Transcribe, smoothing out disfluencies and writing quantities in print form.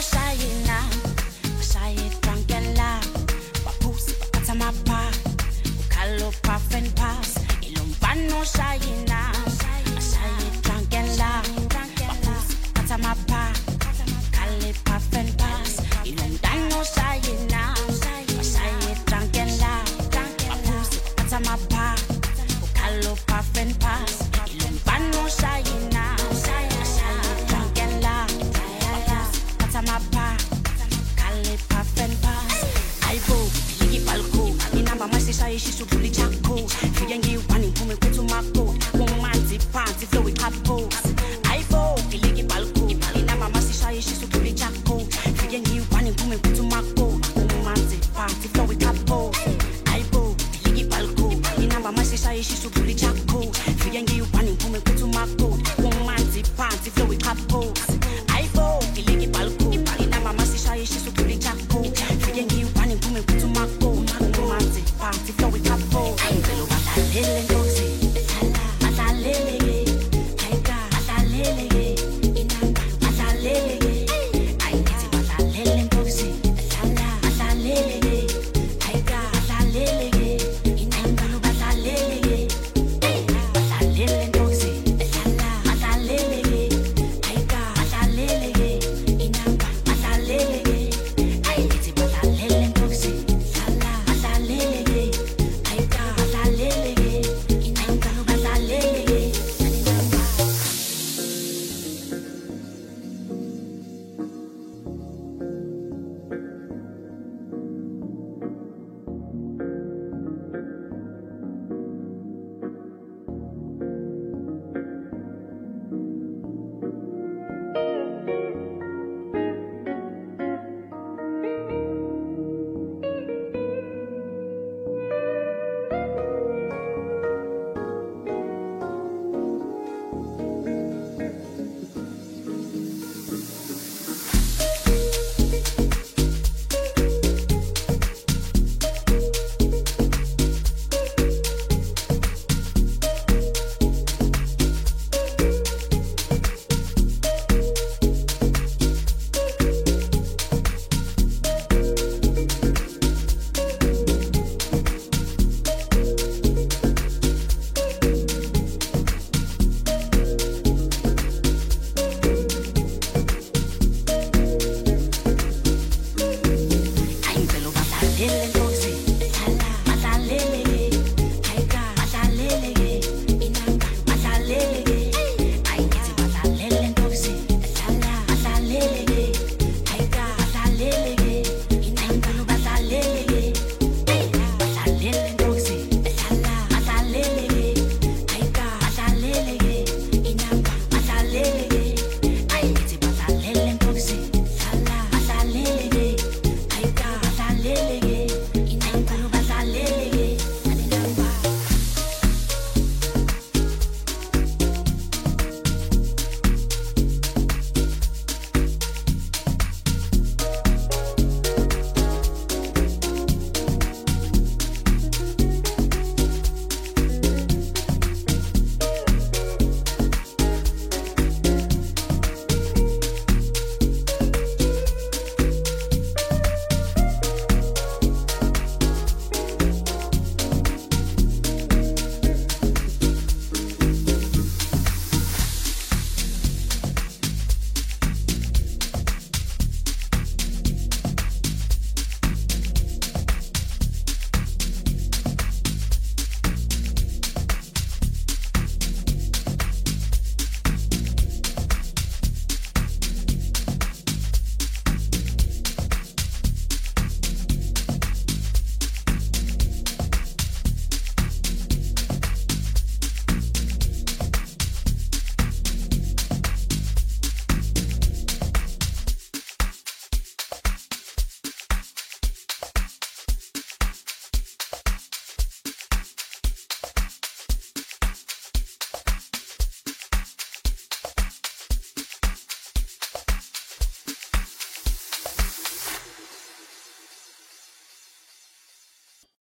shayina, shaye drunk and loud. Papusi patamapa, ukalo puff and pass. Ilumbano shayina, shaye drunk and loud. Papusi patamapa, ukalo puff and pass. Ilumbano shayina, shaye drunk and loud. Papusi patamapa, ukalo puff and pass. Ilumbano shayina, shaye drunk and loud. Patamapa, ukalo puff and pass. I go, ligi balko, inamba masisha ishisu tuli chako. Fiyangi wani pume kwetu mako, womanzi panty flow with hot pose. I go, ligi balko, inamba masisha ishisu tuli chako. Fiyangi wani pume kwetu mako, womanzi panty flow with hot pose. I go, ligi balko, inamba masisha ishisu tuli chako. Fiyangi